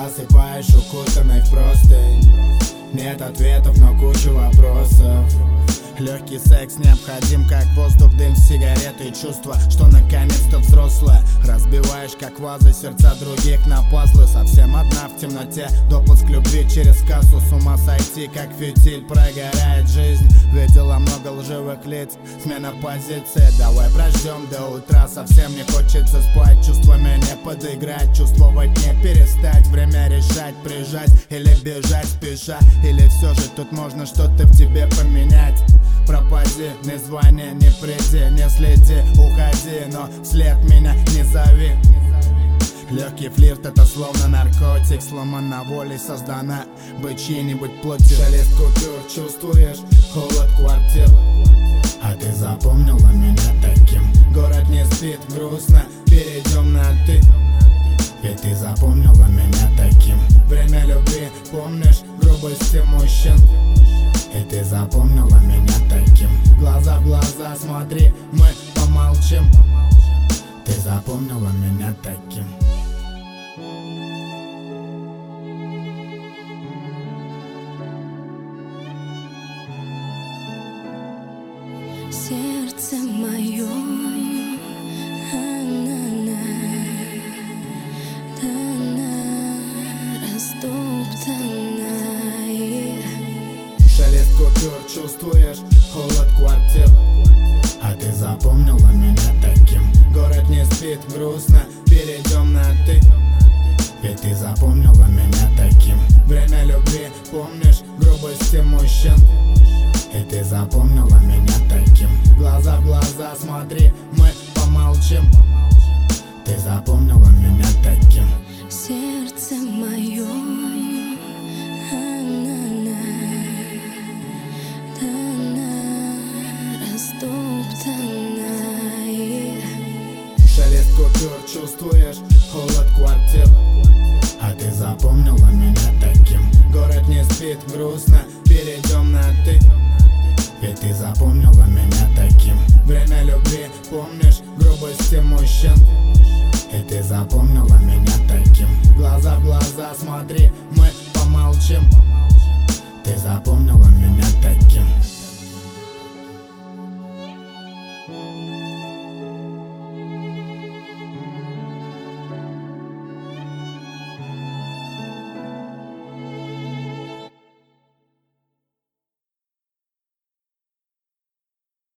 засыпаешь укутанной в простынь. Нет ответов, но куча вопросов. Легкий секс необходим, как воздух, дым, сигареты и чувство, что наконец-то взрослая. Разбиваешь, как вазы, сердца других на пазлы. Совсем одна в темноте, допуск любви через кассу. С ума сойти, как фитиль, прогорает жизнь. Видела много лживых лиц, смена позиции. Давай прождем до утра, совсем не хочется спать. Чувствами не подыграть, чувствовать не перестать. Время решать, прижать или бежать спеша. Или все же тут можно что-то в тебе поменять. Пропади, ни звони, ни приди, не следи, уходи, но вслед меня не зови. Легкий флирт — это словно наркотик, сломана волей создана быть чьей-нибудь плотью. Шелест купюр, чувствуешь холод квартир, а ты запомнила меня таким. Город не спит, грустно, перейдем на ты, ведь ты запомнила меня таким. Время любви, помнишь грубости мужчин, и ты запомнила меня таким. Глаза в глаза смотри, мы помолчим, ты запомнила меня таким. Сердце мое, растоптанное. Шелест купюр, чувствуешь холод квартир, а ты запомнила меня таким. Город не спит, грустно, перейдем на ты, ведь ты запомнила меня таким. Время любви, помнишь грубости мужчин, и ты запомнила меня таким. Глаза в глаза смотри, мы помолчим, ты запомнила меня таким. Сердце мое, растоптанное. Шелест купюр, чувствуешь холод квартир, а ты запомнила меня таким. Город не спит, грустно, перейдем на ты, ведь ты запомнила меня таким. Время любви, помнишь грубости мужчин, и ты запомнила меня таким. Глаза в глаза смотри, мы